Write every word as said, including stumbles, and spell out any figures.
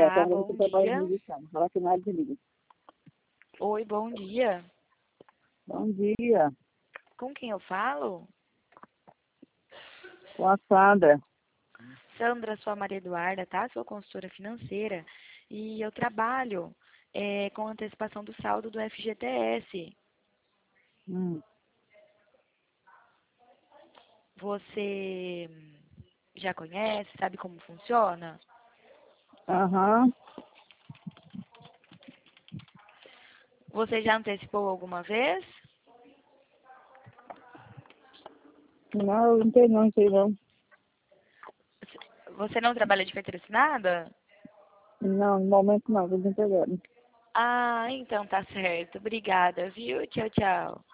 É, Olá, agora você bom trabalha dia. no Ministério. Fala que nada de liga. Oi, bom dia. Bom dia. Com quem eu falo? Com a Sandra. Sandra, sou a Maria Eduarda, tá? Sou consultora financeira e eu trabalho é, com antecipação do saldo do F G T S. Hum. Você já conhece, sabe como funciona? Aham. Você já antecipou alguma vez? Não, eu não tenho não, não sei não. Você não trabalha de carteira assinada? Não, no momento não, tô desempregada. Ah, então tá certo. Obrigada, viu? Tchau, tchau.